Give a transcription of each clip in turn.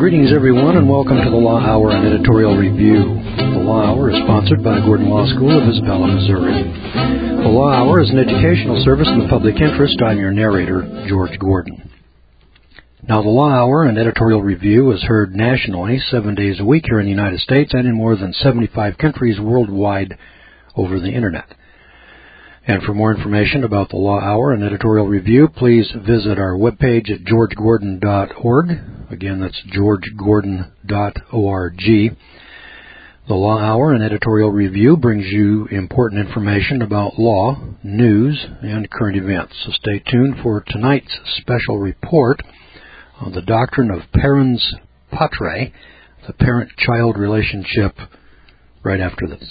Greetings, everyone, and welcome to the Law Hour and Editorial Review. The Law Hour is sponsored by the Gordon Law School of Isabella, Missouri. The Law Hour is an educational service in the public interest. I'm your narrator, George Gordon. Now, the Law Hour and Editorial Review is heard nationally 7 days a week here in the United States and in more than 75 countries worldwide over the Internet. And for more information about the Law Hour and Editorial Review, please visit our webpage at georgegordon.org. Again, that's georgegordon.org. The Law Hour and Editorial Review brings you important information about law, news, and current events. So stay tuned for tonight's special report on the doctrine of parens patriae, the parent-child relationship, right after this.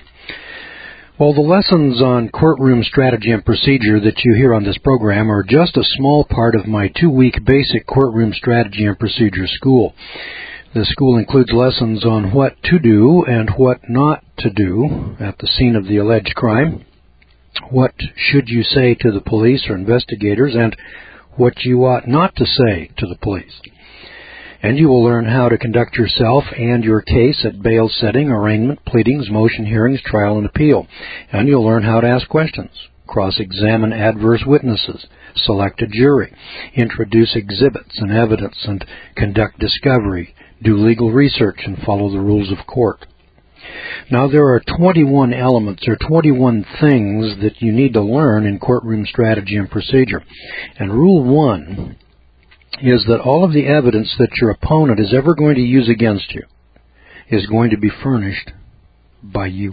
Well, the lessons on courtroom strategy and procedure that you hear on this program are just a small part of my 2-week basic courtroom strategy and procedure school. The school includes lessons on what to do and what not to do at the scene of the alleged crime, what should you say to the police or investigators, and what you ought not to say to the police. And you will learn how to conduct yourself and your case at bail setting, arraignment, pleadings, motion hearings, trial, and appeal. And you'll learn how to ask questions, cross-examine adverse witnesses, select a jury, introduce exhibits and evidence, and conduct discovery, do legal research, and follow the rules of court. Now, there are 21 elements or 21 things that you need to learn in courtroom strategy and procedure. And Rule 1 is that all of the evidence that your opponent is ever going to use against you is going to be furnished by you.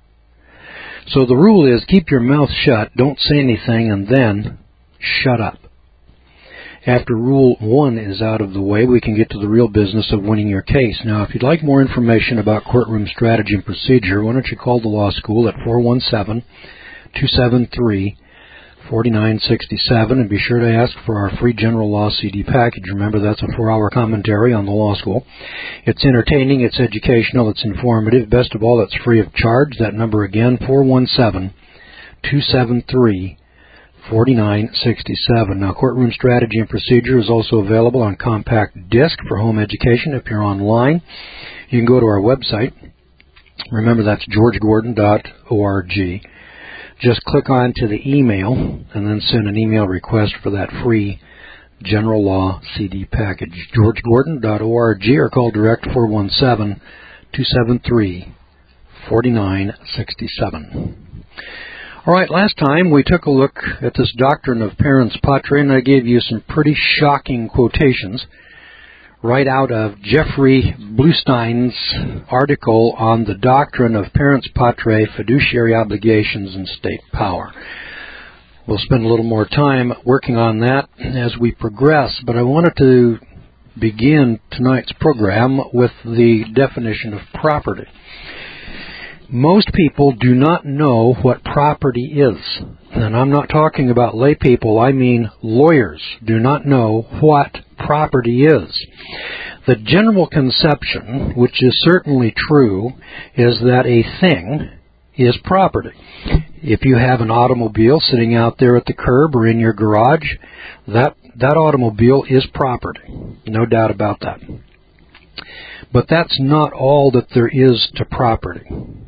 So the rule is keep your mouth shut, don't say anything, and then shut up. After Rule 1 is out of the way, we can get to the real business of winning your case. Now, if you'd like more information about courtroom strategy and procedure, why don't you call the law school at 417-273-4967, and be sure to ask for our free general law CD package. Remember, that's a 4-hour commentary on the law school. It's entertaining, it's educational, it's informative. Best of all, it's free of charge. That number again, 417-273-4967. Now, courtroom strategy and procedure is also available on compact disc for home education. If you're online, you can go to our website. Remember, that's georgegordon.org. Just click on to the email and then send an email request for that free general law CD package. georgegordon.org, or call direct 417-273-4967. All right, last time we took a look at this doctrine of parens patriae, and I gave you some pretty shocking quotations right out of Jeffrey Bluestein's article on the doctrine of parens patriae, fiduciary obligations, and state power. We'll spend a little more time working on that as we progress, but I wanted to begin tonight's program with the definition of property. Most people do not know what property is. And I'm not talking about lay people, I mean lawyers do not know what property is. The general conception, which is certainly true, is that a thing is property. If you have an automobile sitting out there at the curb or in your garage, that automobile is property. No doubt about that. But that's not all that there is to property.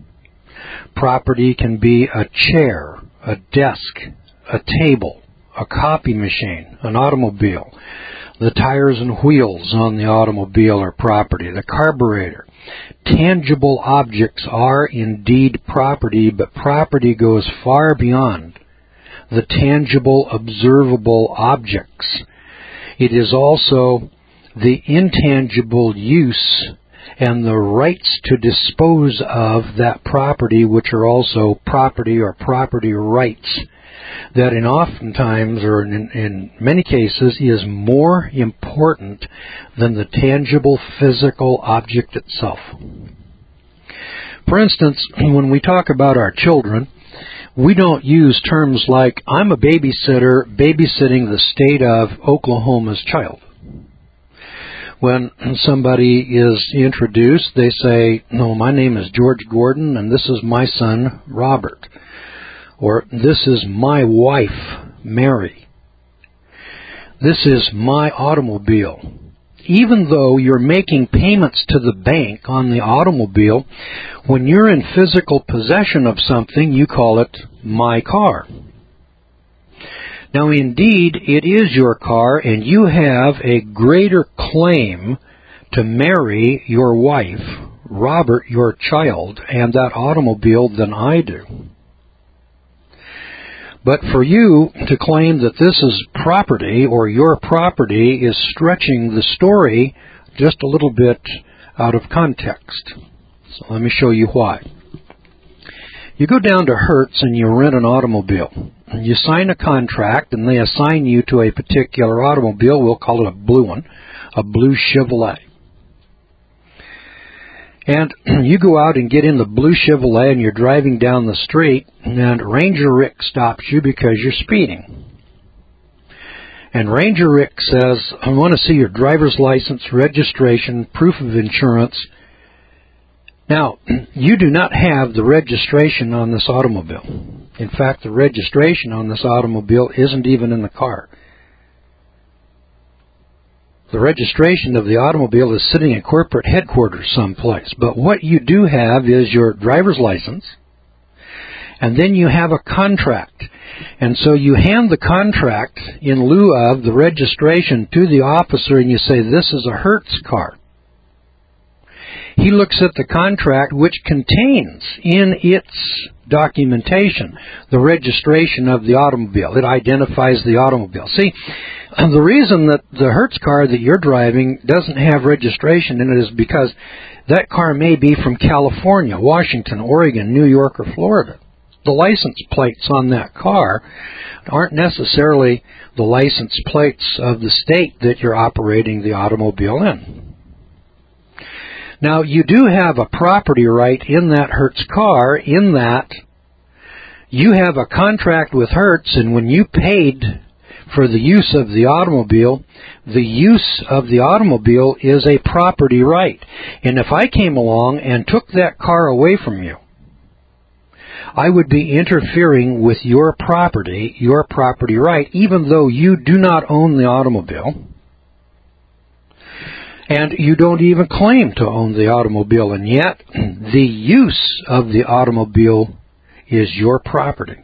Property can be a chair, a desk, a table, a copy machine, an automobile. The tires and wheels on the automobile are property. The carburetor. Tangible objects are indeed property, but property goes far beyond the tangible, observable objects. It is also the intangible use and the rights to dispose of that property, which are also property or property rights, that in oftentimes, or in many cases, is more important than the tangible physical object itself. For instance, when we talk about our children, we don't use terms like, I'm a babysitter babysitting the state of Oklahoma's child. When somebody is introduced, they say, no, my name is George Gordon, and this is my son, Robert. Or, this is my wife, Mary. This is my automobile. even though you're making payments to the bank on the automobile, when you're in physical possession of something, you call it my car. Now, indeed, it is your car, and you have a greater claim to marry your wife, Robert, your child, and that automobile than I do. But for you to claim that this is property or your property is stretching the story just a little bit out of context. So let me show you why. You go down to Hertz and you rent an automobile. You sign a contract and they assign you to a particular automobile. We'll call it a blue one, a blue Chevrolet. And you go out and get in the blue Chevrolet and you're driving down the street and Ranger Rick stops you because you're speeding. And Ranger Rick says, I want to see your driver's license, registration, proof of insurance. Now, you do not have the registration on this automobile. In fact, the registration on this automobile isn't even in the car. The registration of the automobile is sitting at corporate headquarters someplace. But what you do have is your driver's license, and then you have a contract. And so you hand the contract in lieu of the registration to the officer, and you say, this is a Hertz car. He looks at the contract, which contains in its documentation the registration of the automobile. It identifies the automobile. See, the reason that the Hertz car that you're driving doesn't have registration in it is because that car may be from California, Washington, Oregon, New York, or Florida. The license plates on that car aren't necessarily the license plates of the state that you're operating the automobile in. Now, you do have a property right in that Hertz car in that you have a contract with Hertz, and when you paid for the use of the automobile is a property right. And if I came along and took that car away from you, I would be interfering with your property right, even though you do not own the automobile. And you don't even claim to own the automobile, and yet the use of the automobile is your property.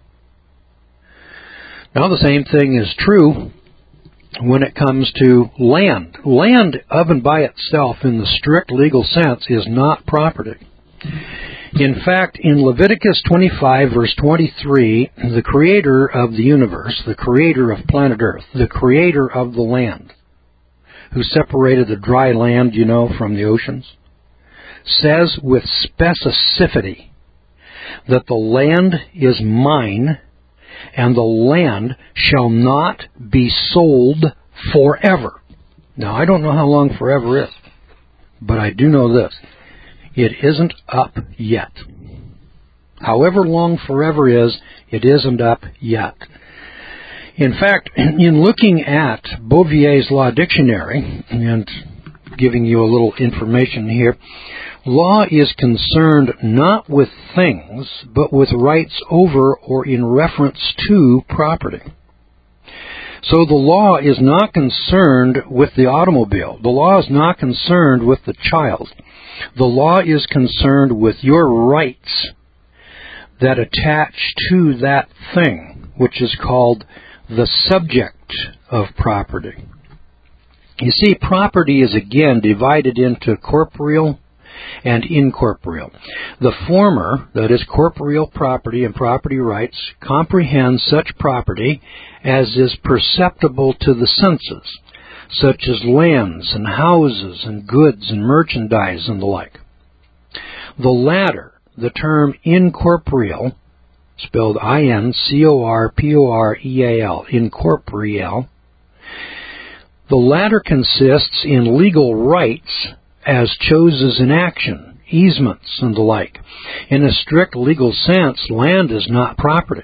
Now, the same thing is true when it comes to land. Land of and by itself, in the strict legal sense, is not property. In fact, in Leviticus 25, verse 23, the creator of the universe, the creator of planet Earth, the creator of the land, who separated the dry land, from the oceans, says with specificity that the land is mine, and the land shall not be sold forever. Now, I don't know how long forever is, but I do know this. It isn't up yet. However long forever is, it isn't up yet. In fact, in looking at Bouvier's Law Dictionary, and giving you a little information here, law is concerned not with things, but with rights over or in reference to property. So the law is not concerned with the automobile. The law is not concerned with the child. The law is concerned with your rights that attach to that thing, which is called the subject of property. You see, property is again divided into corporeal and incorporeal. The former, that is corporeal property and property rights, comprehends such property as is perceptible to the senses, such as lands and houses and goods and merchandise and the like. The latter, the term incorporeal, spelled incorporeal, incorporeal, the latter consists in legal rights as choses in action, easements, and the like. In a strict legal sense, land is not property.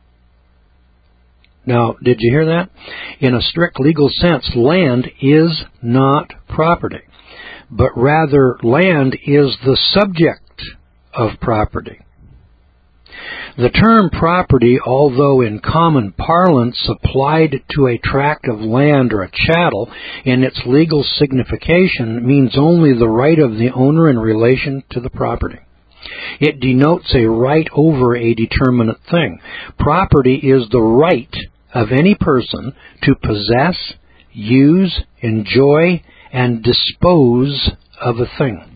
Now, did you hear that? In a strict legal sense, land is not property, but rather land is the subject of property. The term property, although in common parlance applied to a tract of land or a chattel, in its legal signification means only the right of the owner in relation to the property. It denotes a right over a determinate thing. Property is the right of any person to possess, use, enjoy, and dispose of a thing.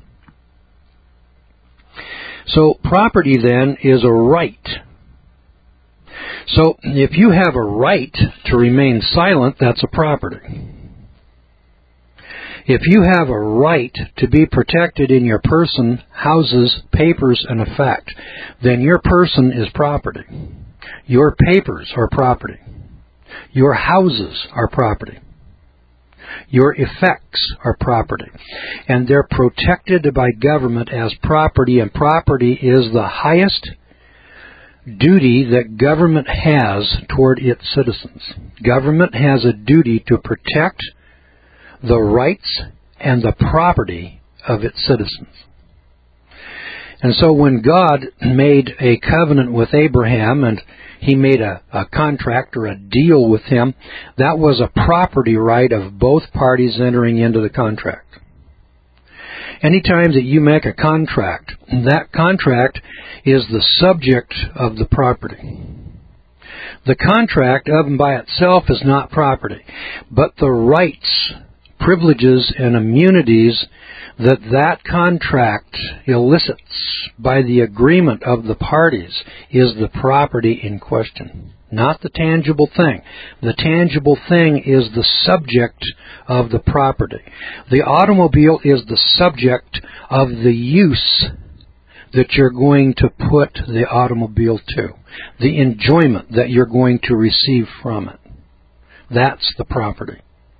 So property then is a right. So if you have a right to remain silent, that's a property. If you have a right to be protected in your person, houses, papers, and effect, then your person is property. Your papers are property. Your houses are property. Your effects are property. And they're protected by government as property, and property is the highest duty that government has toward its citizens. Government has a duty to protect the rights and the property of its citizens. And so when God made a covenant with Abraham and he made a contract or a deal with him, that was a property right of both parties entering into the contract. Anytime that you make a contract, that contract is the subject of the property. The contract of and by itself is not property, but the rights, privileges, and immunities that contract elicits by the agreement of the parties is the property in question, not the tangible thing. The tangible thing is the subject of the property. The automobile is the subject of the use that you're going to put the automobile to, the enjoyment that you're going to receive from it. That's the property.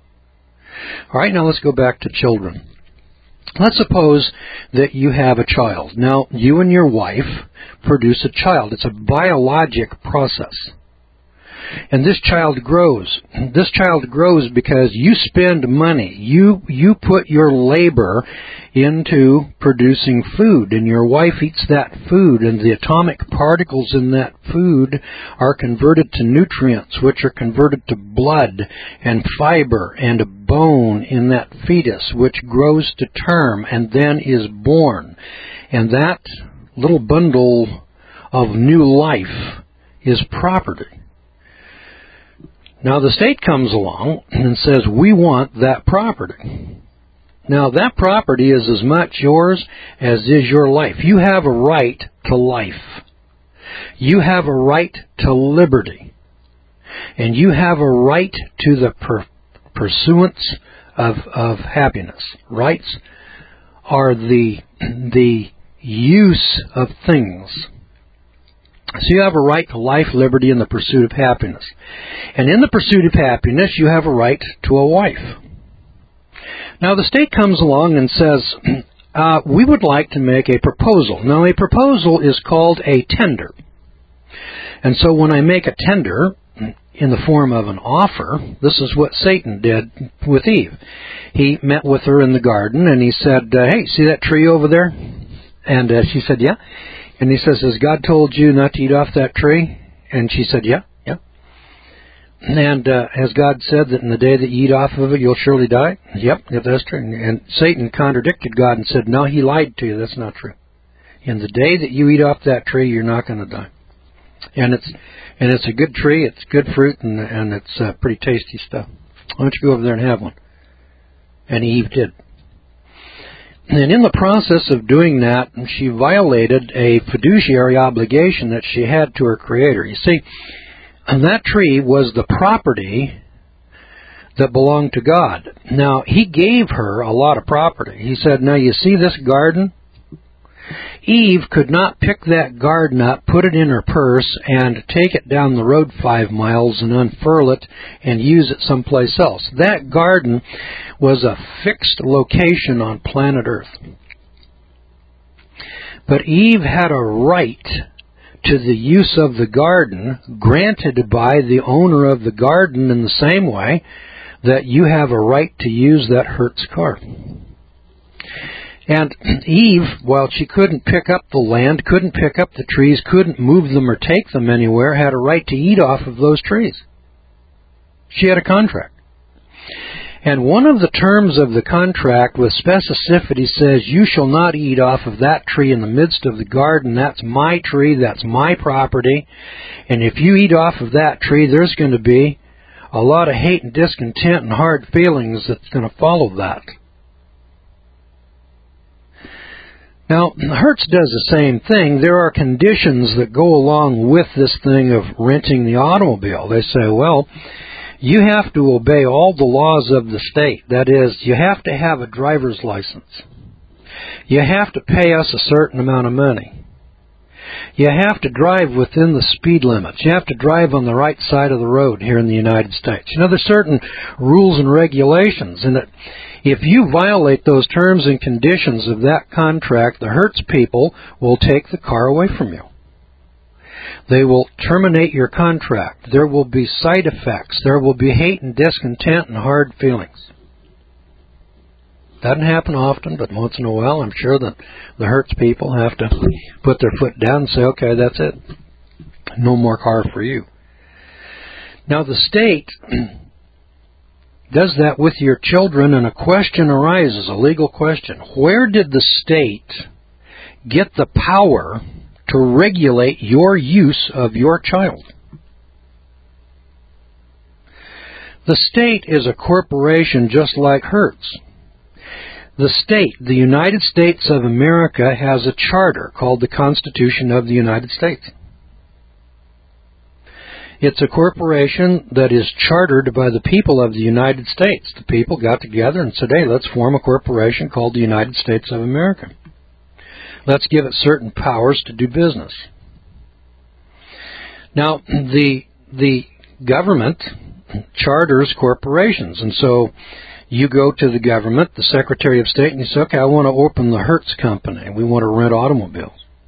All right, now let's go back to children. Let's suppose that you have a child. Now, you and your wife produce a child. It's a biologic process. And this child grows. This child grows because you spend money. You put your labor into producing food, and your wife eats that food, and the atomic particles in that food are converted to nutrients, which are converted to blood and fiber and bone in that fetus, which grows to term and then is born. And that little bundle of new life is property. Now the state comes along and says, we want that property. Now that property is as much yours as is your life. You have a right to life. You have a right to liberty. And you have a right to the pursuance of happiness. Rights are the use of things. So you have a right to life, liberty, and the pursuit of happiness. And in the pursuit of happiness, you have a right to a wife. Now the state comes along and says, we would like to make a proposal. Now a proposal is called a tender. And so when I make a tender in the form of an offer, this is what Satan did with Eve. He met with her in the garden and he said, hey, see that tree over there? And she said, yeah. And he says, has God told you not to eat off that tree? And she said, yeah. And has God said that in the day that you eat off of it, you'll surely die? Yep, that's true. And Satan contradicted God and said, no, he lied to you. That's not true. In the day that you eat off that tree, you're not going to die. And it's a good tree. It's good fruit, and it's pretty tasty stuff. Why don't you go over there and have one? And Eve did. And in the process of doing that, she violated a fiduciary obligation that she had to her Creator. You see, that tree was the property that belonged to God. Now, He gave her a lot of property. He said, now you see this garden? Eve could not pick that garden up, put it in her purse, and take it down the road 5 miles and unfurl it and use it someplace else. That garden was a fixed location on planet Earth. But Eve had a right to the use of the garden granted by the owner of the garden in the same way that you have a right to use that Hertz car. And Eve, while she couldn't pick up the land, couldn't pick up the trees, couldn't move them or take them anywhere, had a right to eat off of those trees. She had a contract. And one of the terms of the contract with specificity says, you shall not eat off of that tree in the midst of the garden. That's my tree. That's my property. And if you eat off of that tree, there's going to be a lot of hate and discontent and hard feelings that's going to follow that. Now, Hertz does the same thing. There are conditions that go along with this thing of renting the automobile. They say, well, you have to obey all the laws of the state. That is, you have to have a driver's license. You have to pay us a certain amount of money. You have to drive within the speed limits. You have to drive on the right side of the road here in the United States. You know, there's certain rules and regulations, and that if you violate those terms and conditions of that contract, the Hertz people will take the car away from you. They will terminate your contract. There will be side effects. There will be hate and discontent and hard feelings. Doesn't happen often, but once in a while, I'm sure that the Hertz people have to put their foot down and say, okay, that's it. No more car for you. Now, the state does that with your children, and a question arises, a legal question. Where did the state get the power to regulate your use of your child? The state is a corporation just like Hertz. The state, the United States of America, has a charter called the Constitution of the United States. It's a corporation that is chartered by the people of the United States. The people got together and said, hey, let's form a corporation called the United States of America. Let's give it certain powers to do business. Now, the government charters corporations, and so you go to the government, the Secretary of State, and you say, okay, I want to open the Hertz Company. We want to rent automobiles.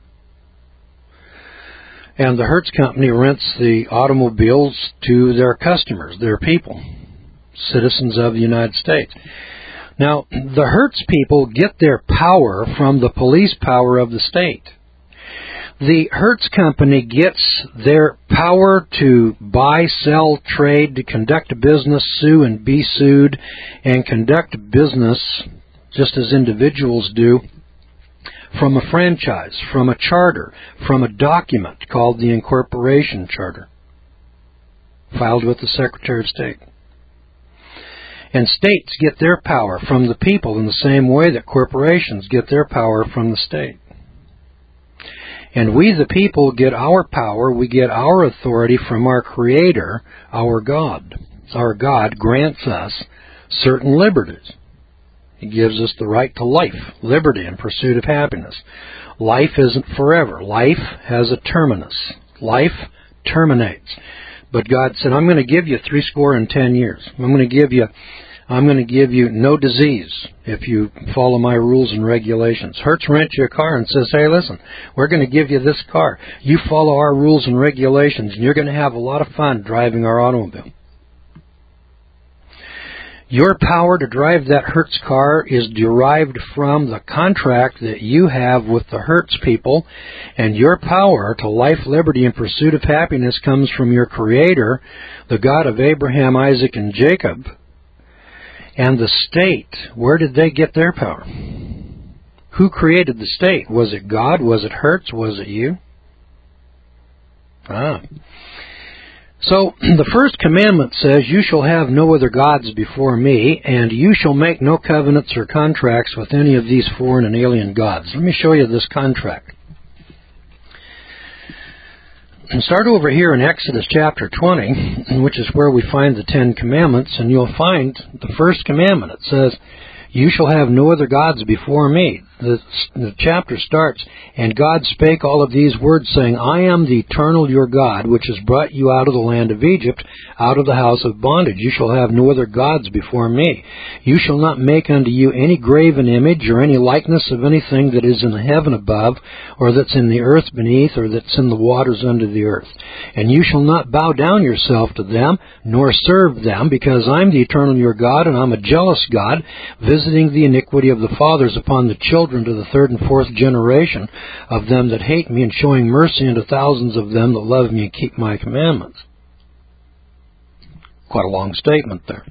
And the Hertz Company rents the automobiles to their customers, their people, citizens of the United States. Now, the Hertz people get their power from the police power of the state. The Hertz Company gets their power to buy, sell, trade, to conduct a business, sue and be sued, and conduct business just as individuals do from a franchise, from a charter, from a document called the Incorporation Charter, filed with the Secretary of State. And states get their power from the people in the same way that corporations get their power from the state. And we, the people, get our power, we get our authority from our Creator, our God. Our God grants us certain liberties. He gives us the right to life, liberty, and pursuit of happiness. Life isn't forever. Life has a terminus. Life terminates. But God said, I'm going to give you 70 years. I'm going to give you no disease if you follow my rules and regulations. Hertz rents you a car and says, hey, listen, we're going to give you this car. You follow our rules and regulations, and you're going to have a lot of fun driving our automobile. Your power to drive that Hertz car is derived from the contract that you have with the Hertz people, and your power to life, liberty, and pursuit of happiness comes from your Creator, the God of Abraham, Isaac, and Jacob. And the state, where did they get their power? Who created the state? Was it God? Was it Hertz? Was it you? So, the first commandment says, you shall have no other gods before me, and you shall make no covenants or contracts with any of these foreign and alien gods. Let me show you this contract. And start over here in Exodus chapter 20, which is where we find the 10 Commandments, and you'll find the first commandment. It says, you shall have no other gods before me. The chapter starts, and God spake all of these words, saying, I am the eternal your God, which has brought you out of the land of Egypt, out of the house of bondage. You shall have no other gods before me. You shall not make unto you any graven image, or any likeness of anything that is in the heaven above, or that's in the earth beneath, or that's in the waters under the earth. And you shall not bow down yourself to them, nor serve them, because I'm the eternal your God, and I'm a jealous God, visiting the iniquity of the fathers upon the children, children to the third and fourth generation of them that hate me, and showing mercy unto thousands of them that love me and keep my commandments. Quite a long statement there.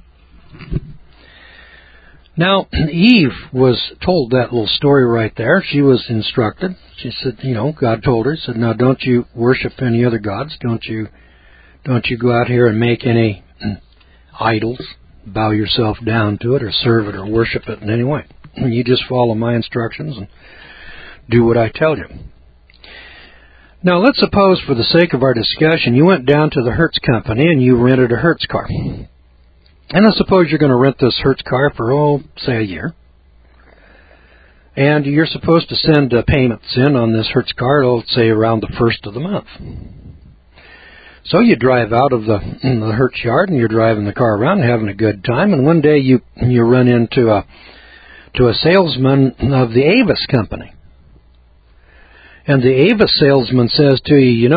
Now, Eve was told that little story right there. She was instructed. She said, God told her, said, now don't you worship any other gods. Don't you go out here and make any idols, bow yourself down to it or serve it or worship it in any way. You just follow my instructions and do what I tell you. Now, let's suppose, for the sake of our discussion, you went down to the Hertz company and you rented a Hertz car. And let's suppose you're going to rent this Hertz car for, say a year. And you're supposed to send payments in on this Hertz car, let's say around the first of the month. So you drive out of the Hertz yard and you're driving the car around and having a good time. And one day you run into a salesman of the Avis company. And the Avis salesman says to you,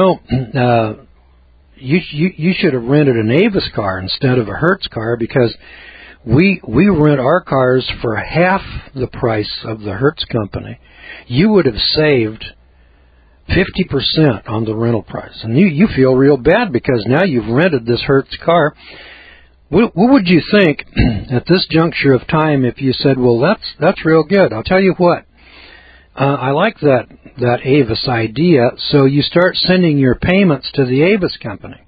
you should have rented an Avis car instead of a Hertz car, because we rent our cars for half the price of the Hertz company. You would have saved 50% on the rental price. And you feel real bad because now you've rented this Hertz car. What would you think at this juncture of time if you said, well, that's real good. I'll tell you what. I like that Avis idea, so you start sending your payments to the Avis company.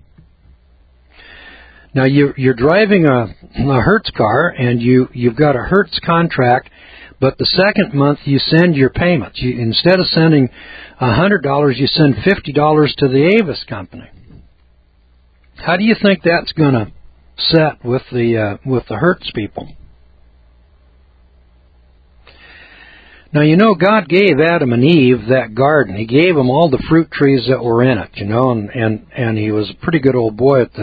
Now, you're driving a Hertz car, and you've got a Hertz contract, but the second month you send your payments. Instead of sending $100, you send $50 to the Avis company. How do you think that's going to set with the Hertz people? Now, God gave Adam and Eve that garden. He gave them all the fruit trees that were in it, and he was a pretty good old boy at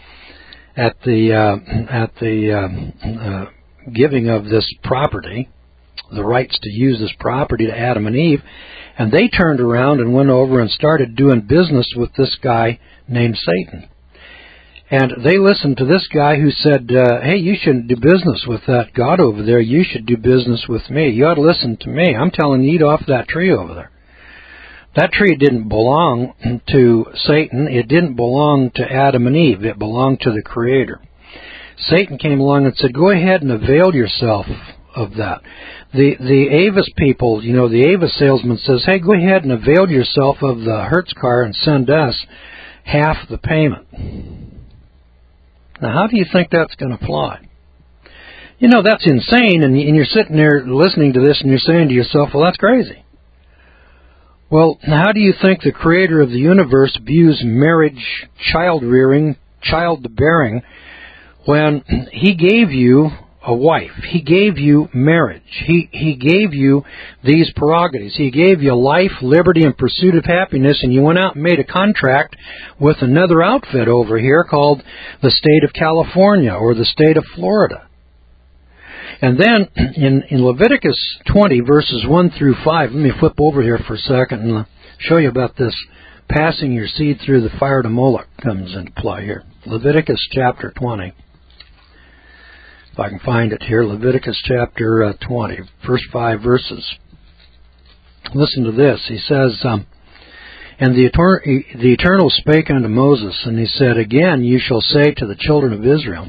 the giving of this property, the rights to use this property, to Adam and Eve, and they turned around and went over and started doing business with this guy named Satan. And they listened to this guy who said, hey, you shouldn't do business with that God over there. You should do business with me. You ought to listen to me. I'm telling you, eat off that tree over there. That tree didn't belong to Satan. It didn't belong to Adam and Eve. It belonged to the Creator. Satan came along and said, go ahead and avail yourself of that. The Avis people, the Avis salesman says, hey, go ahead and avail yourself of the Hertz car and send us half the payment. Now, how do you think that's going to fly? That's insane, and you're sitting there listening to this, and you're saying to yourself, well, that's crazy. Well, how do you think the Creator of the universe views marriage, child-rearing, child-bearing, when He gave you a wife? He gave you marriage. He gave you these prerogatives. He gave you life, liberty, and pursuit of happiness, and you went out and made a contract with another outfit over here called the state of California or the state of Florida. And then in Leviticus 20, verses 1 through 5, let me flip over here for a second and show you about this passing your seed through the fire to Moloch comes into play here. Leviticus chapter 20. If I can find it here, Leviticus chapter 20, first 5 verses. Listen to this. He says, and the Eternal spake unto Moses, and he said, again you shall say to the children of Israel,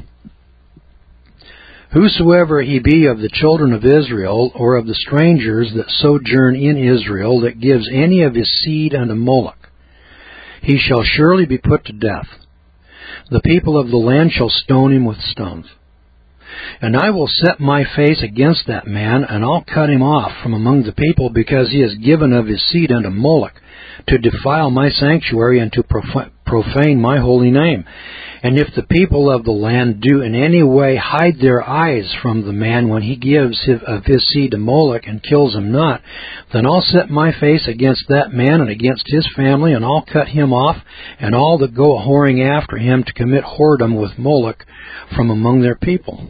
whosoever he be of the children of Israel, or of the strangers that sojourn in Israel, that gives any of his seed unto Moloch, he shall surely be put to death. The people of the land shall stone him with stones. And I will set my face against that man, and I'll cut him off from among the people, because he has given of his seed unto Moloch, to defile my sanctuary and to profane my holy name. And if the people of the land do in any way hide their eyes from the man when he gives of his seed to Moloch and kills him not, then I'll set my face against that man and against his family, and I'll cut him off, and all that go a-whoring after him to commit whoredom with Moloch from among their people.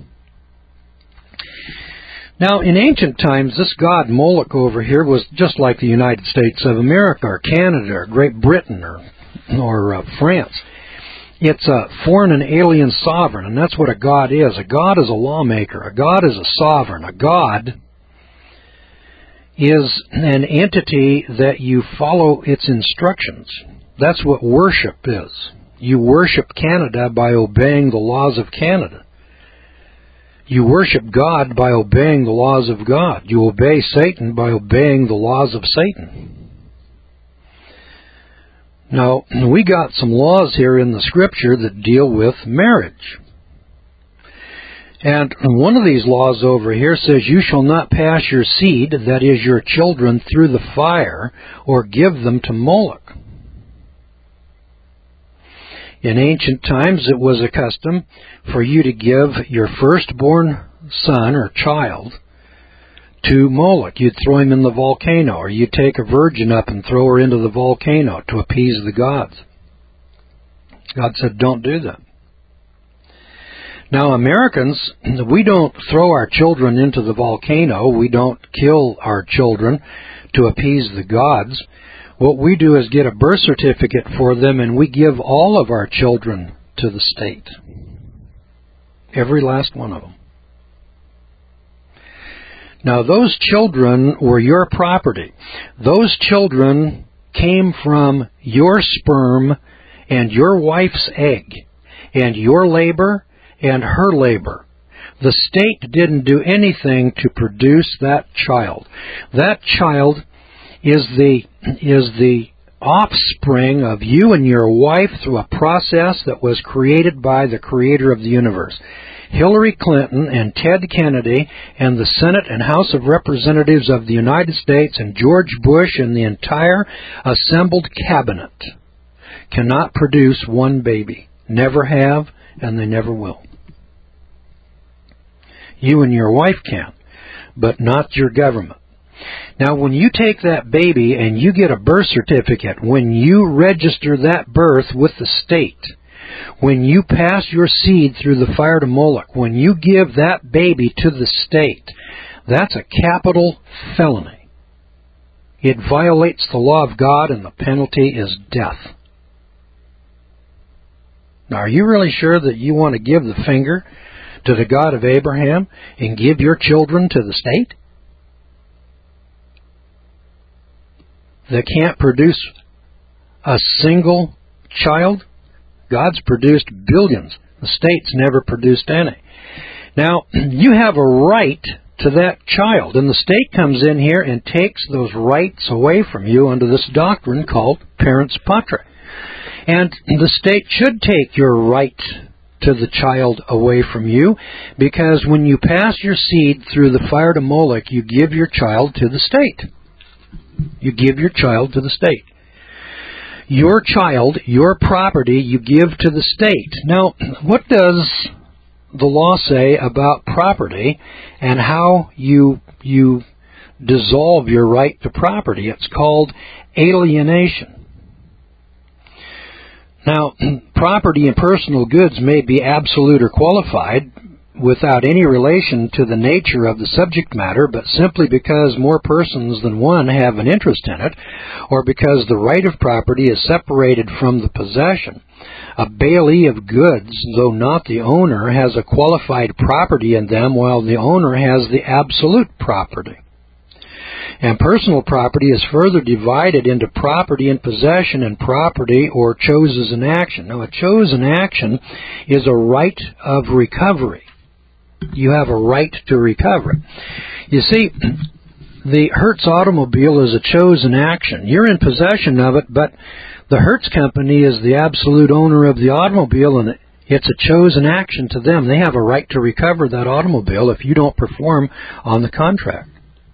Now, in ancient times, this god Moloch over here was just like the United States of America, or Canada, or Great Britain, or France. It's a foreign and alien sovereign, and that's what a god is. A god is a lawmaker. A god is a sovereign. A god is an entity that you follow its instructions. That's what worship is. You worship Canada by obeying the laws of Canada. You worship God by obeying the laws of God. You obey Satan by obeying the laws of Satan. Now, we got some laws here in the Scripture that deal with marriage. And one of these laws over here says, you shall not pass your seed, that is your children, through the fire, or give them to Moloch. In ancient times, it was a custom for you to give your firstborn son or child to Moloch. You'd throw him in the volcano, or you'd take a virgin up and throw her into the volcano to appease the gods. God said, don't do that. Now, Americans, we don't throw our children into the volcano. We don't kill our children to appease the gods. What we do is get a birth certificate for them, and we give all of our children to the state. Every last one of them. Now, those children were your property. Those children came from your sperm and your wife's egg, and your labor and her labor. The state didn't do anything to produce that child. That child is the offspring of you and your wife through a process that was created by the Creator of the universe. Hillary Clinton and Ted Kennedy and the Senate and House of Representatives of the United States and George Bush and the entire assembled cabinet cannot produce one baby. Never have, and they never will. You and your wife can, but not your government. Now, when you take that baby and you get a birth certificate, when you register that birth with the state, when you pass your seed through the fire to Moloch, when you give that baby to the state, that's a capital felony. It violates the law of God, and the penalty is death. Now, are you really sure that you want to give the finger to the God of Abraham and give your children to the state that can't produce a single child? God's produced billions. The state's never produced any. Now, you have a right to that child, and the state comes in here and takes those rights away from you under this doctrine called parens patriae. And the state should take your right to the child away from you, because when you pass your seed through the fire to Moloch, you give your child to the state. You give your child to the state. Your child, your property, you give to the state. Now, what does the law say about property and how you dissolve your right to property? It's called alienation. Now, property and personal goods may be absolute or qualified without any relation to the nature of the subject matter, but simply because more persons than one have an interest in it, or because the right of property is separated from the possession. A bailee of goods, though not the owner, has a qualified property in them, while the owner has the absolute property. And personal property is further divided into property in possession and property or chose in action. Now, a chosen action is a right of recovery. You have a right to recover it. You see, the Hertz automobile is a chosen action. You're in possession of it, but the Hertz company is the absolute owner of the automobile, and it's a chosen action to them. They have a right to recover that automobile if you don't perform on the contract.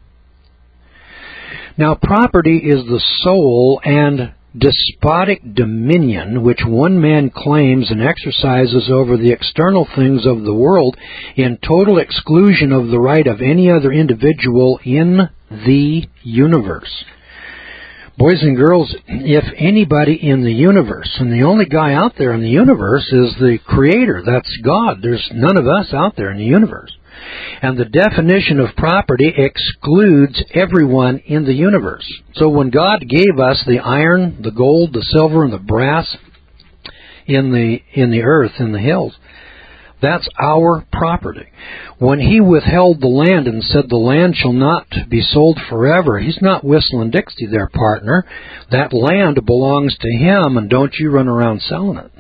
Now, property is the sole and despotic dominion which one man claims and exercises over the external things of the world in total exclusion of the right of any other individual in the universe. Boys and girls, if anybody in the universe, and the only guy out there in the universe is the Creator, that's God. There's none of us out there in the universe. And the definition of property excludes everyone in the universe. So when God gave us the iron, the gold, the silver, and the brass in the earth, in the hills, That's our property. When he withheld the land and said the land shall not be sold forever, he's not whistling Dixie there, partner. That land belongs to him, and don't you run around selling it.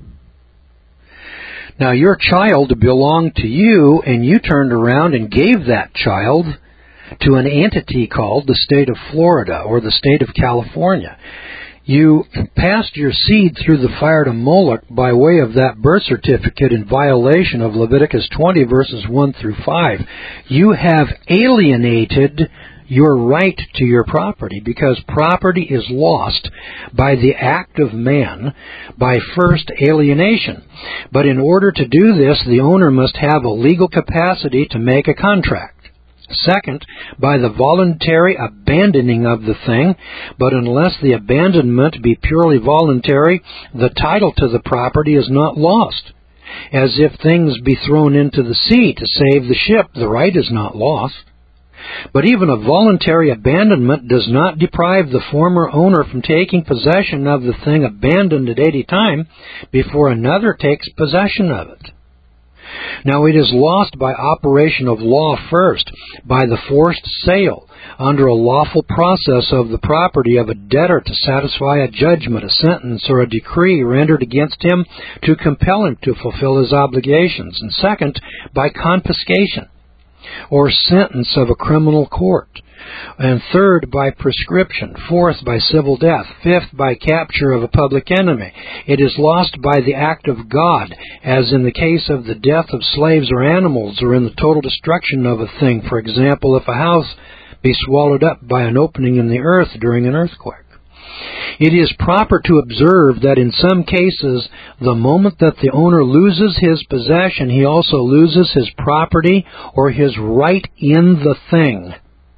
Now, your child belonged to you, and you turned around and gave that child to an entity called the state of Florida or the state of California. You passed your seed through the fire to Moloch by way of that birth certificate in violation of Leviticus 20, verses 1 through 5. You have alienated your right to your property, because property is lost by the act of man by first alienation. But in order to do this, the owner must have a legal capacity to make a contract. Second, by the voluntary abandoning of the thing, but unless the abandonment be purely voluntary, the title to the property is not lost. As if things be thrown into the sea to save the ship, the right is not lost. But even a voluntary abandonment does not deprive the former owner from taking possession of the thing abandoned at any time before another takes possession of it. Now, it is lost by operation of law first, by the forced sale, under a lawful process of the property of a debtor to satisfy a judgment, a sentence, or a decree rendered against him to compel him to fulfill his obligations. And second, by confiscation or sentence of a criminal court. And third, by prescription. Fourth, by civil death. Fifth, by capture of a public enemy. It is lost by the act of God, as in the case of the death of slaves or animals, or in the total destruction of a thing. For example, if a house be swallowed up by an opening in the earth during an earthquake. It is proper to observe that in some cases, the moment that the owner loses his possession, he also loses his property or his right in the thing.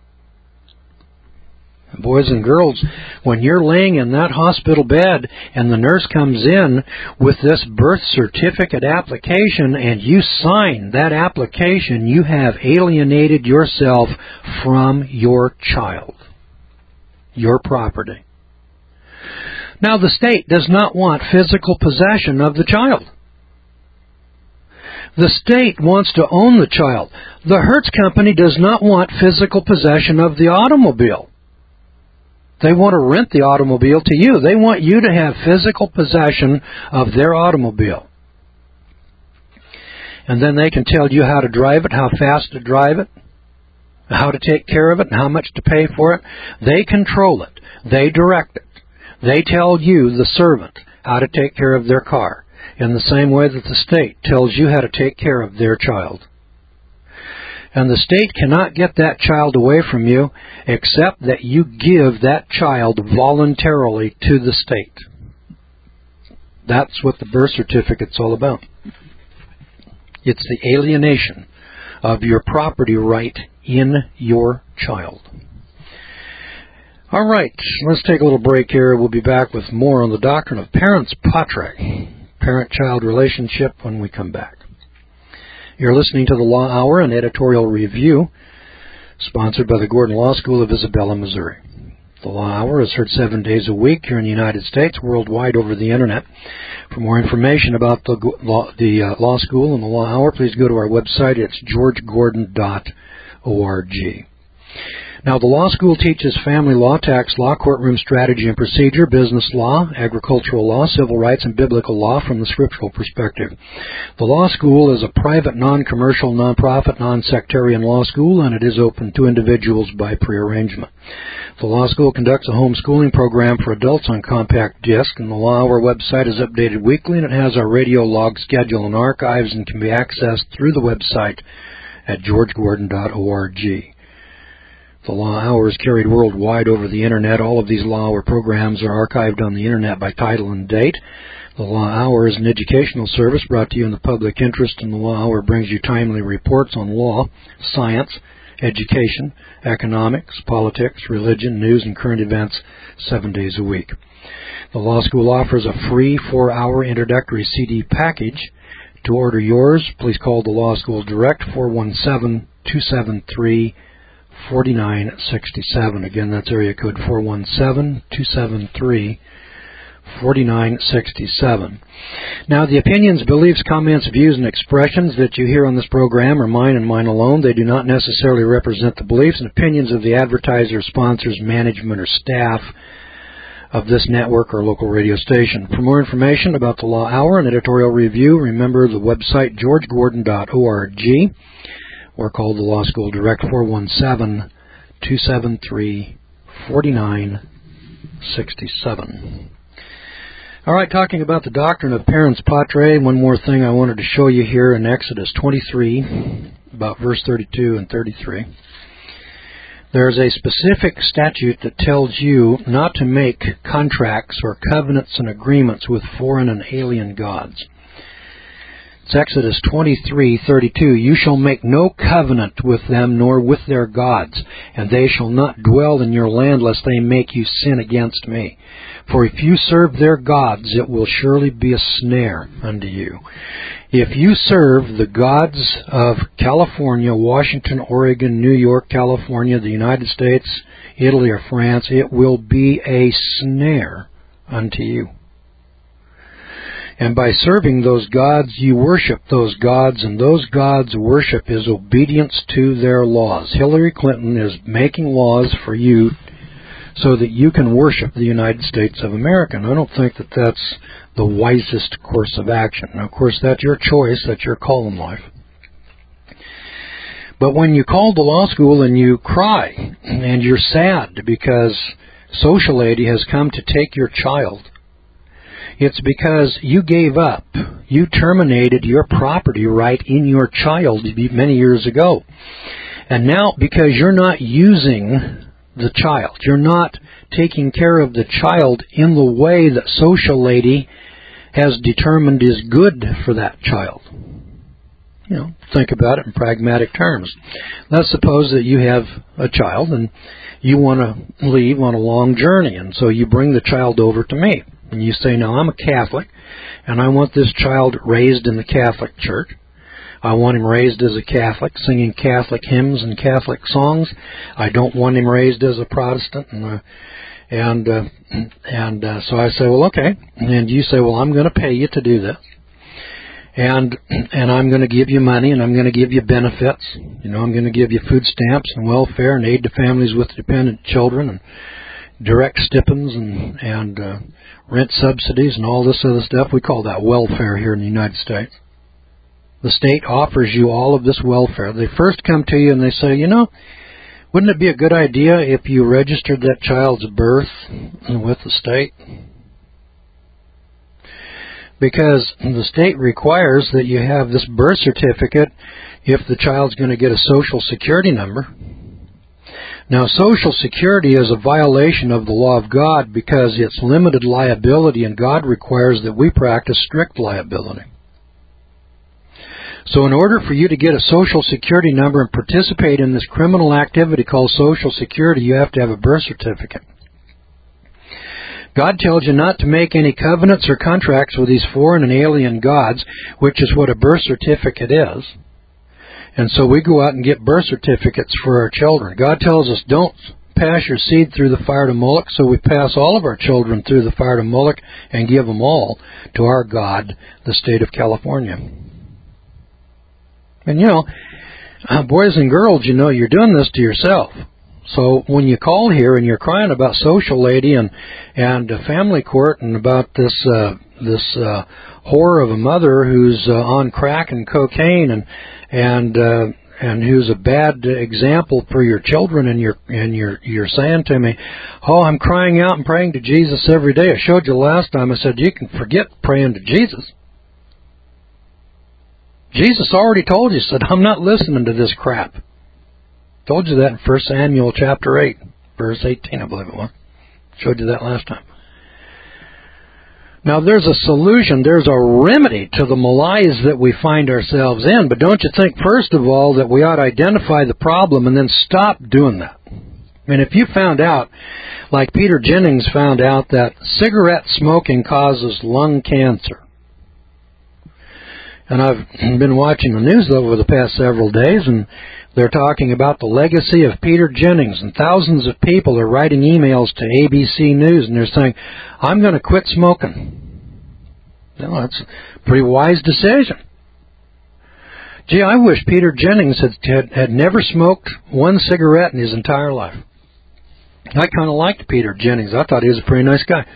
Boys and girls, when you're laying in that hospital bed and the nurse comes in with this birth certificate application and you sign that application, you have alienated yourself from your child, your property. Now, the state does not want physical possession of the child. The state wants to own the child. The Hertz Company does not want physical possession of the automobile. They want to rent the automobile to you. They want you to have physical possession of their automobile. And then they can tell you how to drive it, how fast to drive it, how to take care of it, and how much to pay for it. They control it. They direct it. They tell you, the servant, how to take care of their car, in the same way that the state tells you how to take care of their child. And the state cannot get that child away from you except that you give that child voluntarily to the state. That's what the birth certificate's all about. It's the alienation of your property right in your child. All right, let's take a little break here. We'll be back with more on the doctrine of parens patrae, parent-child relationship, when we come back. You're listening to the Law Hour, an editorial review, sponsored by the Gordon Law School of Isabella, Missouri. The Law Hour is heard 7 days a week here in the United States, worldwide over the Internet. For more information about the Law School and the Law Hour, please go to our website. It's georgegordon.org. Now, the law school teaches family law, tax law, courtroom strategy and procedure, business law, agricultural law, civil rights, and biblical law from the scriptural perspective. The law school is a private, non-commercial, non-profit, non-sectarian law school, and it is open to individuals by prearrangement. The law school conducts a homeschooling program for adults on compact disc, and the Law Hour website is updated weekly, and it has our radio log schedule and archives and can be accessed through the website at georgegordon.org. The Law Hour is carried worldwide over the Internet. All of these Law Hour programs are archived on the Internet by title and date. The Law Hour is an educational service brought to you in the public interest, and the Law Hour brings you timely reports on law, science, education, economics, politics, religion, news, and current events 7 days a week. The Law School offers a free 4-hour introductory CD package. To order yours, please call the Law School direct, 417-273-4967. Again, that's area code 417-273-4967. 4967. Now, the opinions, beliefs, comments, views, and expressions that you hear on this program are mine and mine alone. They do not necessarily represent the beliefs and opinions of the advertiser, sponsors, management, or staff of this network or local radio station. For more information about the Law Hour and editorial review, remember the website georgegordon.org or call the Law School Direct 417-273-4967. All right, talking about the doctrine of parens patrae, one more thing I wanted to show you here in Exodus 23, about verse 32 and 33. There's a specific statute that tells you not to make contracts or covenants and agreements with foreign and alien gods. It's Exodus 23:32. You shall make no covenant with them nor with their gods, and they shall not dwell in your land lest they make you sin against me. For if you serve their gods, it will surely be a snare unto you. If you serve the gods of California, Washington, Oregon, New York, California, the United States, Italy, or France, it will be a snare unto you. And by serving those gods, you worship those gods, and those gods' worship is obedience to their laws. Hillary Clinton is making laws for you so that you can worship the United States of America. And I don't think that that's the wisest course of action. Now, of course, that's your choice. That's your call in life. But when you call the law school and you cry and you're sad because Social Lady has come to take your child, it's because you gave up. You terminated your property right in your child many years ago. And now, because you're not using the child, you're not taking care of the child in the way that Social Lady has determined is good for that child. You know, think about it in pragmatic terms. Let's suppose that you have a child and you want to leave on a long journey, and so you bring the child over to me. And you say, now, I'm a Catholic, and I want this child raised in the Catholic Church. I want him raised as a Catholic, singing Catholic hymns and Catholic songs. I don't want him raised as a Protestant. So I say, well, okay. And you say, well, I'm going to pay you to do this. And I'm going to give you money, and I'm going to give you benefits. You know, I'm going to give you food stamps and welfare and aid to families with dependent children and direct stipends and rent subsidies and all this other stuff. We call that welfare here in the United States. The state offers you all of this welfare. They first come to you and they say, you know, wouldn't it be a good idea if you registered that child's birth with the state? Because the state requires that you have this birth certificate if the child's going to get a Social Security number. Now, Social Security is a violation of the law of God because it's limited liability, and God requires that we practice strict liability. So in order for you to get a Social Security number and participate in this criminal activity called Social Security, you have to have a birth certificate. God tells you not to make any covenants or contracts with these foreign and alien gods, which is what a birth certificate is. And so we go out and get birth certificates for our children. God tells us don't pass your seed through the fire to Moloch, so we pass all of our children through the fire to Moloch and give them all to our God, the state of California. And you know, boys and girls, you know, you're doing this to yourself. So when you call here and you're crying about Social Lady and family court and about this whore of a mother who's on crack and cocaine and who's a bad example for your children, and you're saying to me, oh, I'm crying out and praying to Jesus every day. I showed you last time. I said you can forget praying to Jesus. Jesus already told you, said, I'm not listening to this crap. Told you that in 1 Samuel chapter 8, verse 18, I believe it was. Showed you that last time. Now, there's a solution, there's a remedy to the malaise that we find ourselves in, but don't you think, first of all, that we ought to identify the problem and then stop doing that? And if you found out, like Peter Jennings found out, that cigarette smoking causes lung cancer, and I've been watching the news over the past several days, and They're talking about the legacy of Peter Jennings, and thousands of people are writing emails to ABC News, and they're saying, I'm going to quit smoking. Well, that's a pretty wise decision. Gee, I wish Peter Jennings had never smoked one cigarette in his entire life. I kind of liked Peter Jennings. I thought he was a pretty nice guy.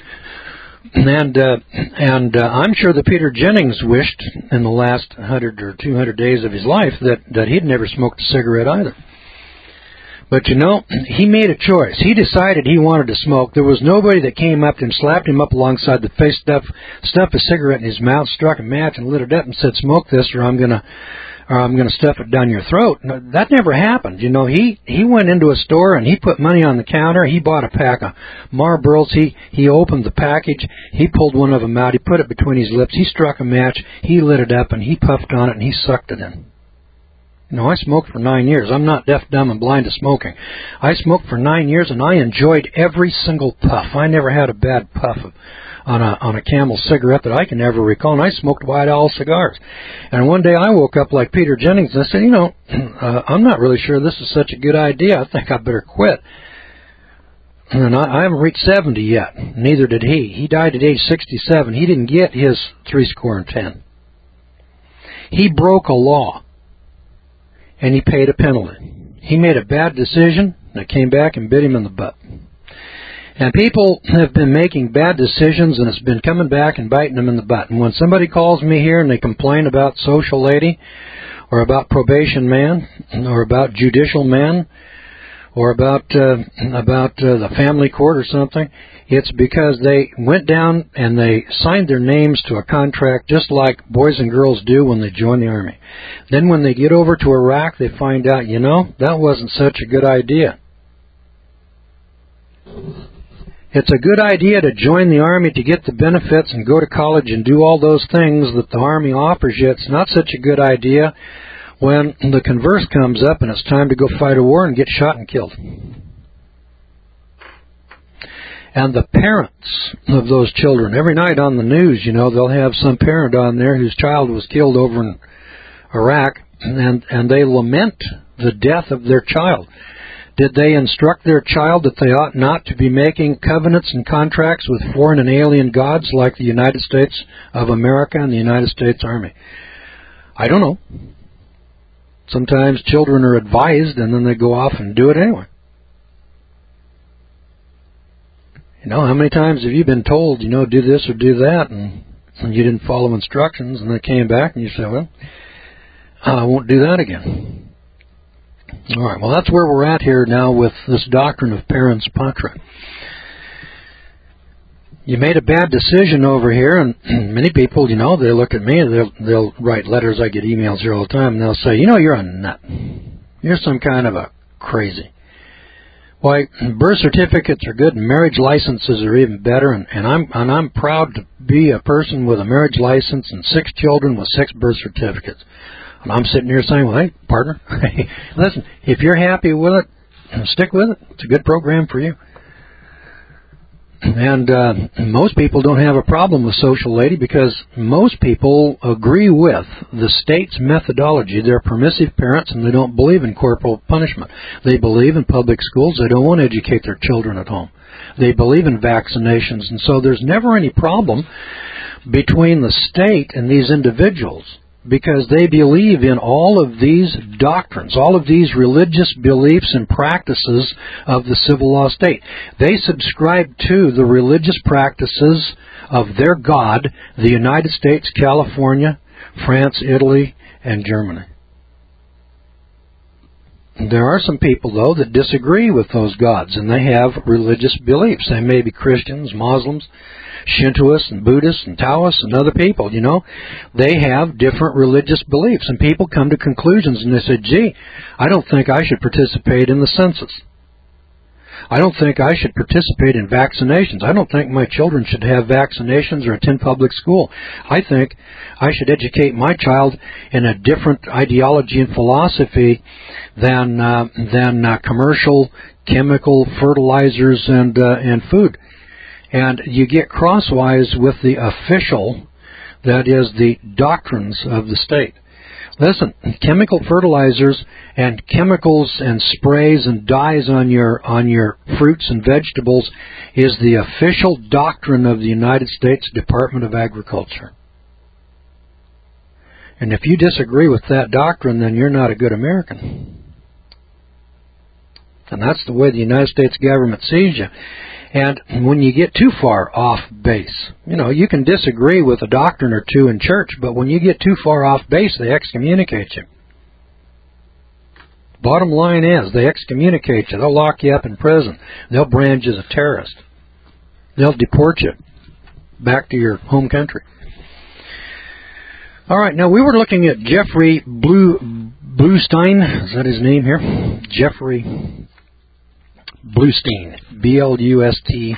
And I'm sure that Peter Jennings wished in the last 100 or 200 days of his life that he'd never smoked a cigarette either. But you know, he made a choice. He decided he wanted to smoke. There was nobody that came up to him, slapped him up alongside the face, stuffed a cigarette in his mouth, struck a match and lit it up and said, smoke this or I'm gonna stuff it down your throat. No, that never happened. You know, he went into a store and he put money on the counter. He bought a pack of Marlboros. He opened the package. He pulled one of them out. He put it between his lips. He struck a match. He lit it up and he puffed on it and he sucked it in. You know, I smoked for 9 years. I'm not deaf, dumb, and blind to smoking. I smoked for 9 years and I enjoyed every single puff. I never had a bad puff on a Camel cigarette that I can ever recall, and I smoked White Owl cigars. And one day I woke up like Peter Jennings, and I said, you know, I'm not really sure this is such a good idea. I think I better quit. And I haven't reached 70 yet. Neither did he. He died at age 67. He didn't get his 70. He broke a law, and he paid a penalty. He made a bad decision, and it came back and bit him in the butt. And people have been making bad decisions, and it's been coming back and biting them in the butt. And when somebody calls me here and they complain about social lady, or about probation man, or about judicial man, or about the family court or something, it's because they went down and they signed their names to a contract just like boys and girls do when they join the Army. Then when they get over to Iraq, they find out, you know, that wasn't such a good idea. It's a good idea to join the Army to get the benefits and go to college and do all those things that the Army offers you. It's not such a good idea when the converse comes up and it's time to go fight a war and get shot and killed. And the parents of those children, every night on the news, you know, they'll have some parent on there whose child was killed over in Iraq, and they lament the death of their child. Did they instruct their child that they ought not to be making covenants and contracts with foreign and alien gods like the United States of America and the United States Army? I don't know. Sometimes children are advised and then they go off and do it anyway. You know, how many times have you been told, you know, do this or do that, and you didn't follow instructions, and they came back and you said, well, I won't do that again. All right, well, that's where we're at here now with this doctrine of parens patres. You made a bad decision over here, and many people, you know, they look at me and they'll write letters. I get emails here all the time, and they'll say, you know, you're a nut. You're some kind of a crazy. Why, birth certificates are good, and marriage licenses are even better, and I'm proud to be a person with a marriage license and 6 children with 6 birth certificates. And I'm sitting here saying, well, hey, partner, listen, if you're happy with it, stick with it. It's a good program for you. And most people don't have a problem with social lady because most people agree with the state's methodology. They're permissive parents and they don't believe in corporal punishment. They believe in public schools. They don't want to educate their children at home. They believe in vaccinations. And so there's never any problem between the state and these individuals, because they believe in all of these doctrines, all of these religious beliefs and practices of the civil law state. They subscribe to the religious practices of their God, the United States, California, France, Italy, and Germany. There are some people, though, that disagree with those gods, and they have religious beliefs. They may be Christians, Muslims, Shintoists, and Buddhists, and Taoists, and other people, you know. They have different religious beliefs, and people come to conclusions, and they say, gee, I don't think I should participate in the census. I don't think I should participate in vaccinations. I don't think my children should have vaccinations or attend public school. I think I should educate my child in a different ideology and philosophy than commercial chemical fertilizers and food. And you get crosswise with the official, that is the doctrines of the state. Listen, chemical fertilizers and chemicals and sprays and dyes on your fruits and vegetables is the official doctrine of the United States Department of Agriculture. And if you disagree with that doctrine, then you're not a good American. And that's the way the United States government sees you. And when you get too far off base, you can disagree with a doctrine or two in church, but when you get too far off base, they excommunicate you. Bottom line is, they excommunicate you. They'll lock you up in prison. They'll brand you as a terrorist. They'll deport you back to your home country. All right, now we were looking at Jeffrey Bluestein. Is that his name here? Jeffrey Bluestein, Blustein.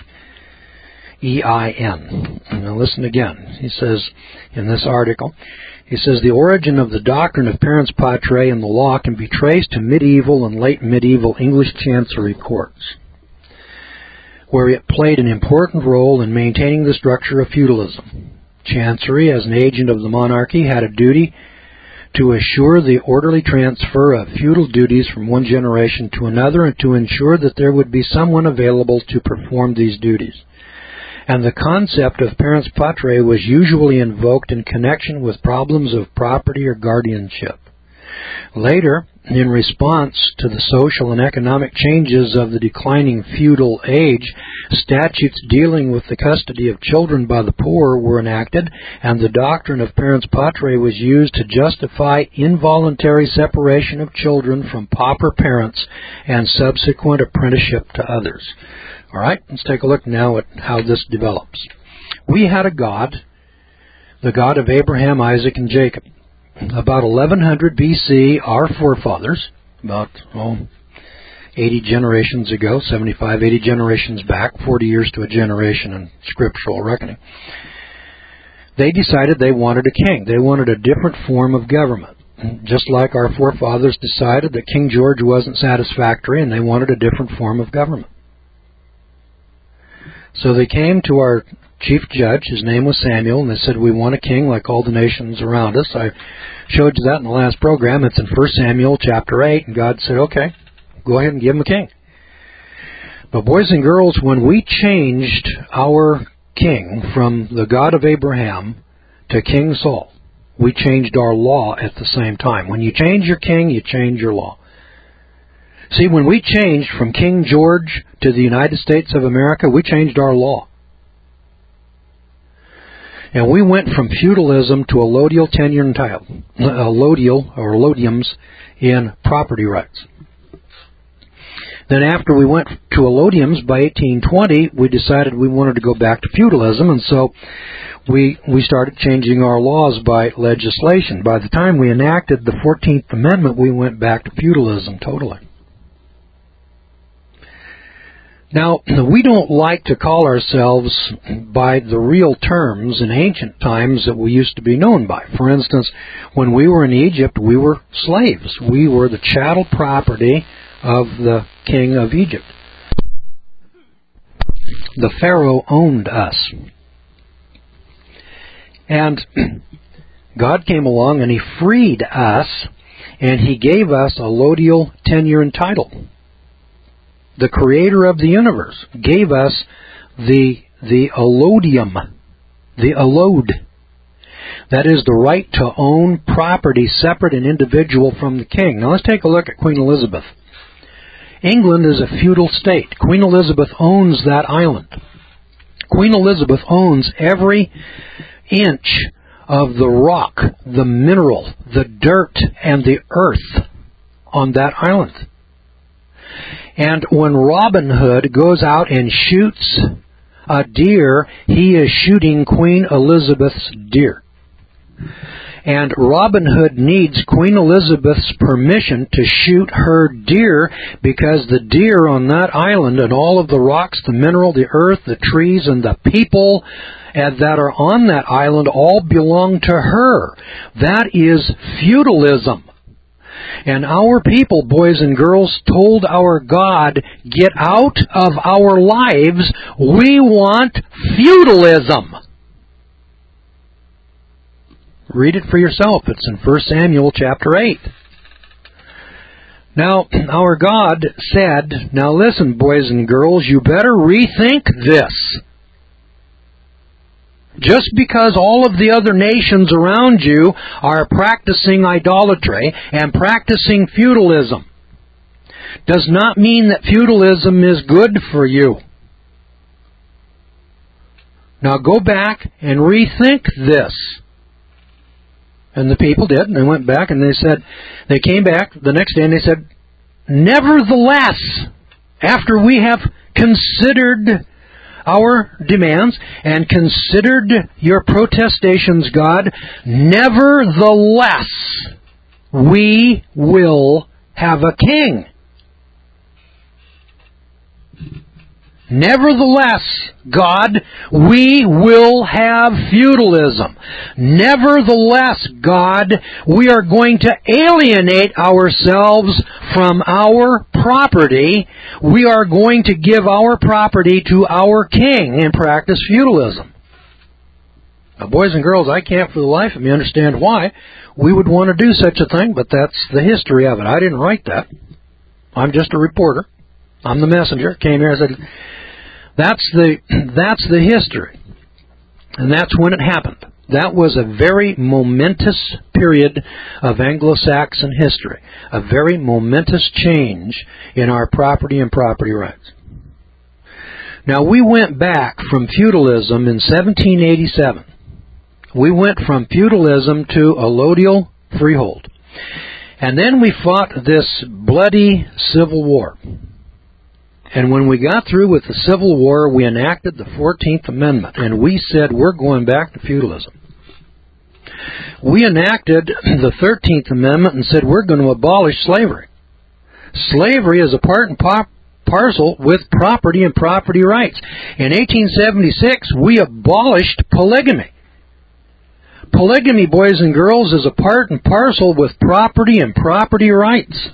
Now listen again. He says in this article, the origin of the doctrine of parens patriae in the law can be traced to medieval and late medieval English chancery courts, where it played an important role in maintaining the structure of feudalism. Chancery, as an agent of the monarchy, had a duty to assure the orderly transfer of feudal duties from one generation to another and to ensure that there would be someone available to perform these duties. And the concept of parens patriae was usually invoked in connection with problems of property or guardianship. Later, in response to the social and economic changes of the declining feudal age, statutes dealing with the custody of children by the poor were enacted, and the doctrine of parens patriae was used to justify involuntary separation of children from pauper parents and subsequent apprenticeship to others. All right, let's take a look now at how this develops. We had a God, the God of Abraham, Isaac, and Jacob. About 1100 BC, our forefathers, about 80 generations ago, 75, 80 generations back, 40 years to a generation in scriptural reckoning, they decided they wanted a king. They wanted a different form of government. Just like our forefathers decided that King George wasn't satisfactory and they wanted a different form of government. So they came to our chief judge, his name was Samuel, and they said, we want a king like all the nations around us. I showed you that in the last program. It's in 1 Samuel chapter 8, and God said, okay, go ahead and give him a king. But boys and girls, when we changed our king from the God of Abraham to King Saul, we changed our law at the same time. When you change your king, you change your law. See, when we changed from King George to the United States of America, we changed our law. And we went from feudalism to allodial tenure and title, allodial or allodiums in property rights. Then after we went to allodiums by 1820, we decided we wanted to go back to feudalism, and so we started changing our laws by legislation. By the time we enacted the 14th Amendment, we went back to feudalism totally. Now, we don't like to call ourselves by the real terms in ancient times that we used to be known by. For instance, when we were in Egypt, we were slaves. We were the chattel property of the king of Egypt. The Pharaoh owned us. And God came along and he freed us, and he gave us allodial tenure and title. The creator of the universe gave us the allodium, the allode. That is the right to own property separate and individual from the king. Now let's take a look at Queen Elizabeth. England is a feudal state. Queen Elizabeth owns that island. Queen Elizabeth owns every inch of the rock, the mineral, the dirt, and the earth on that island. And when Robin Hood goes out and shoots a deer, he is shooting Queen Elizabeth's deer. And Robin Hood needs Queen Elizabeth's permission to shoot her deer, because the deer on that island and all of the rocks, the mineral, the earth, the trees, and the people that are on that island all belong to her. That is feudalism. And our people, boys and girls, told our God, get out of our lives. We want feudalism. read it for yourself. It's in 1 Samuel chapter 8. Now, our God said, now listen, boys and girls, you better rethink this. Just because all of the other nations around you are practicing idolatry and practicing feudalism does not mean that feudalism is good for you. Now go back and rethink this. And the people did, and they went back and they came back the next day and they said, nevertheless, after we have considered our demands and considered your protestations, God, nevertheless, we will have a king. Nevertheless, God, we will have feudalism. Nevertheless, God, we are going to alienate ourselves from our property. We are going to give our property to our king and practice feudalism. Now, boys and girls, I can't for the life of me understand why we would want to do such a thing, but that's the history of it. I didn't write that. I'm just a reporter. I'm the messenger. Came here and said, that's the history. And that's when it happened. That was a very momentous period of Anglo-Saxon history. A very momentous change in our property and property rights. Now, we went back from feudalism in 1787. We went from feudalism to allodial freehold. And then we fought this bloody civil war. And when we got through with the Civil War, we enacted the 14th Amendment, and we said we're going back to feudalism. We enacted the 13th Amendment and said we're going to abolish slavery. Slavery is a part and parcel with property and property rights. In 1876, we abolished polygamy. Polygamy, boys and girls, is a part and parcel with property and property rights.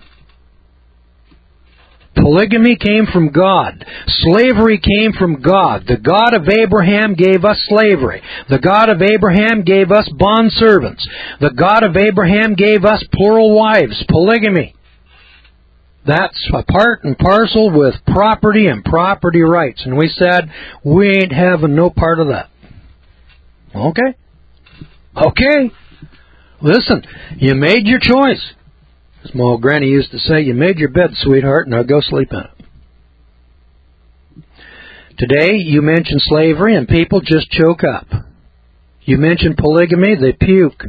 Polygamy came from God. Slavery came from God. The God of Abraham gave us slavery. The God of Abraham gave us bondservants. The God of Abraham gave us plural wives. Polygamy. That's a part and parcel with property and property rights. And we said, we ain't having no part of that. Okay. Okay. Listen, you made your choice. As my old granny used to say, you made your bed, sweetheart, now go sleep in it. Today, you mention slavery and people just choke up. You mention polygamy, they puke.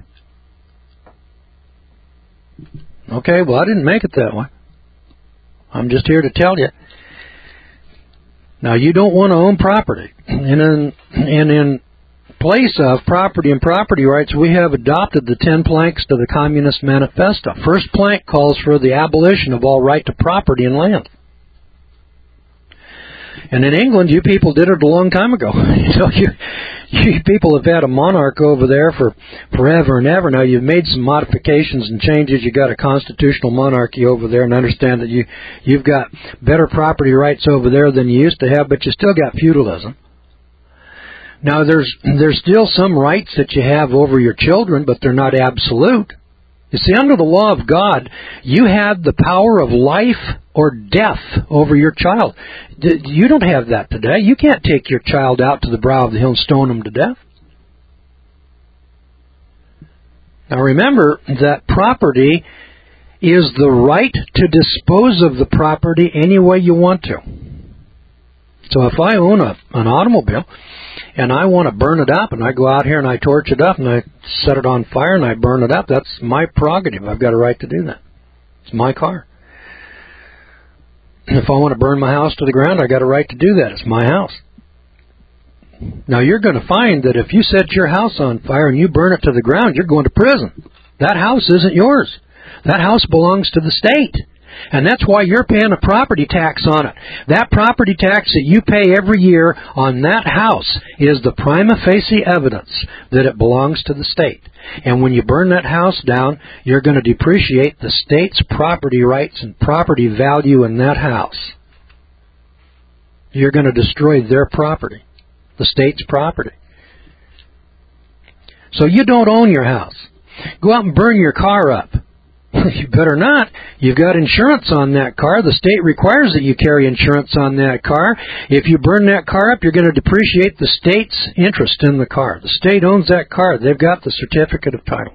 Okay, well, I didn't make it that way. I'm just here to tell you. Now, you don't want to own property. And in place of property and property rights, we have adopted the 10 planks to the Communist Manifesto. First plank calls for the abolition of all right to property and land. And in England, you people did it a long time ago. You people have had a monarch over there for forever and ever. Now, you've made some modifications and changes. You've got a constitutional monarchy over there, and understand that you've got better property rights over there than you used to have, but you still got feudalism. Now, there's still some rights that you have over your children, but they're not absolute. You see, under the law of God, you had the power of life or death over your child. You don't have that today. You can't take your child out to the brow of the hill and stone them to death. Now, remember that property is the right to dispose of the property any way you want to. So if I own an automobile and I want to burn it up and I go out here and I torch it up and I set it on fire and I burn it up, that's my prerogative. I've got a right to do that. It's my car. If I want to burn my house to the ground, I've got a right to do that. It's my house. Now, you're going to find that if you set your house on fire and you burn it to the ground, you're going to prison. That house isn't yours. That house belongs to the state. And that's why you're paying a property tax on it. That property tax that you pay every year on that house is the prima facie evidence that it belongs to the state. And when you burn that house down, you're going to depreciate the state's property rights and property value in that house. You're going to destroy their property, the state's property. So you don't own your house. Go out and burn your car up. You better not. You've got insurance on that car. The state requires that you carry insurance on that car. If you burn that car up, you're going to depreciate the state's interest in the car. The state owns that car. They've got the certificate of title.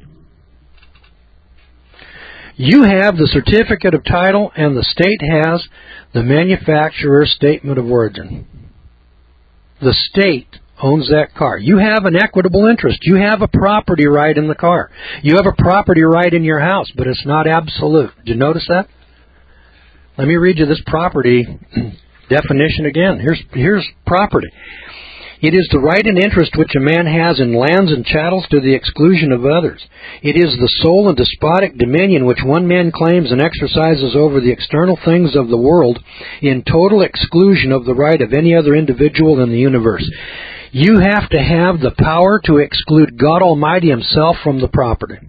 You have the certificate of title, and the state has the manufacturer's statement of origin. The state owns that car. You have an equitable interest. You have a property right in the car. You have a property right in your house, but it's not absolute. Did you notice that? Let me read you this property definition again. Here's property. It is the right and interest which a man has in lands and chattels to the exclusion of others. It is the sole and despotic dominion which one man claims and exercises over the external things of the world in total exclusion of the right of any other individual in the universe. You have to have the power to exclude God Almighty Himself from the property.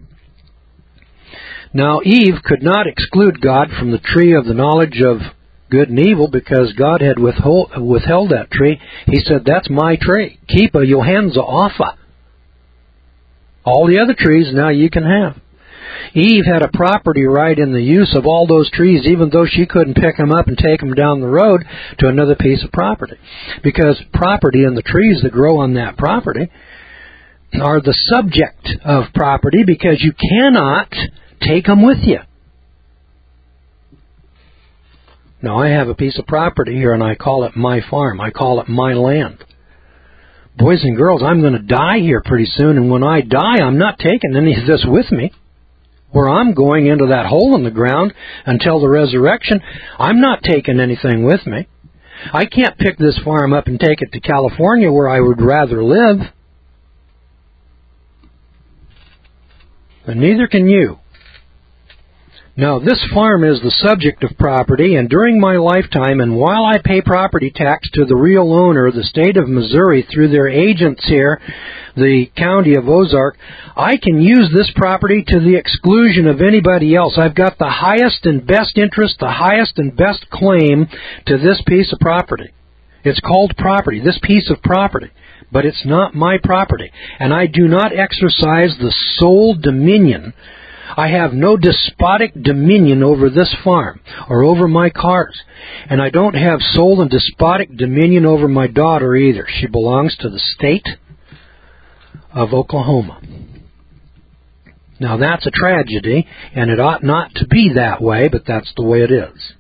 Now, Eve could not exclude God from the tree of the knowledge of good and evil because God had withheld that tree. He said, that's my tree. Keep your hands off of. All the other trees now you can have. Eve had a property right in the use of all those trees, even though she couldn't pick them up and take them down the road to another piece of property. Because property and the trees that grow on that property are the subject of property because you cannot take them with you. Now, I have a piece of property here, and I call it my farm. I call it my land. Boys and girls, I'm going to die here pretty soon, and when I die, I'm not taking any of this with me. Where I'm going into that hole in the ground until the resurrection, I'm not taking anything with me. I can't pick this farm up and take it to California where I would rather live. And neither can you. Now, this farm is the subject of property, and during my lifetime, and while I pay property tax to the real owner, the state of Missouri, through their agents here, the county of Ozark, I can use this property to the exclusion of anybody else. I've got the highest and best interest, the highest and best claim to this piece of property. It's called property, this piece of property, but it's not my property, and I do not exercise the sole dominion. I have no despotic dominion over this farm or over my cars. And I don't have sole and despotic dominion over my daughter either. She belongs to the state of Oklahoma. Now that's a tragedy, and it ought not to be that way, but that's the way it is.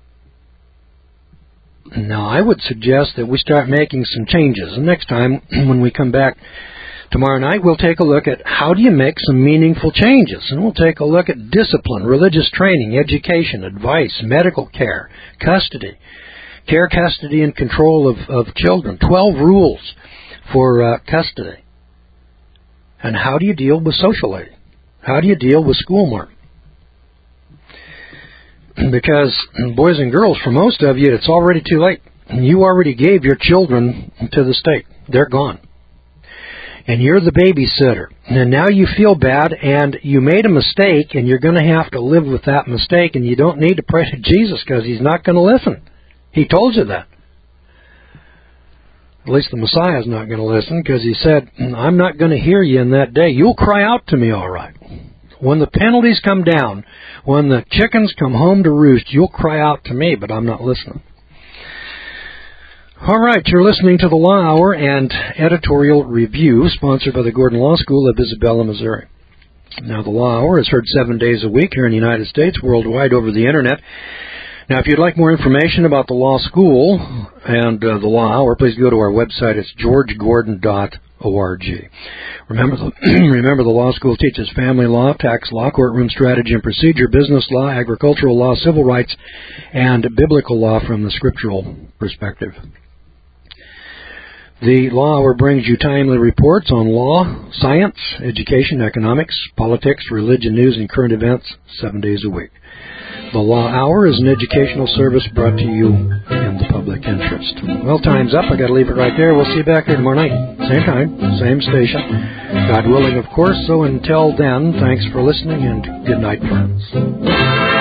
Now I would suggest that we start making some changes. And next time when we come back tomorrow night, we'll take a look at how do you make some meaningful changes. And we'll take a look at discipline, religious training, education, advice, medical care, custody, custody, and control of children. 12 rules for custody. And how do you deal with social aid? How do you deal with schoolmarm? Because, boys and girls, for most of you, it's already too late. You already gave your children to the state. They're gone. And you're the babysitter. And now you feel bad, and you made a mistake, and you're going to have to live with that mistake, and you don't need to pray to Jesus because He's not going to listen. He told you that. At least the Messiah's not going to listen because He said, I'm not going to hear you in that day. You'll cry out to me all right. When the penalties come down, when the chickens come home to roost, you'll cry out to me, but I'm not listening. All right, you're listening to the Law Hour and Editorial Review, sponsored by the Gordon Law School of Isabella, Missouri. Now, the Law Hour is heard 7 days a week here in the United States, worldwide over the Internet. Now, if you'd like more information about the Law School and the Law Hour, please go to our website. It's georgegordon.org. Remember, the Law School teaches family law, tax law, courtroom strategy and procedure, business law, agricultural law, civil rights, and biblical law from the scriptural perspective. The Law Hour brings you timely reports on law, science, education, economics, politics, religion, news, and current events 7 days a week. The Law Hour is an educational service brought to you in the public interest. Well, time's up. I got to leave it right there. We'll see you back here tomorrow night. Same time, same station. God willing, of course. So until then, thanks for listening, and good night, friends.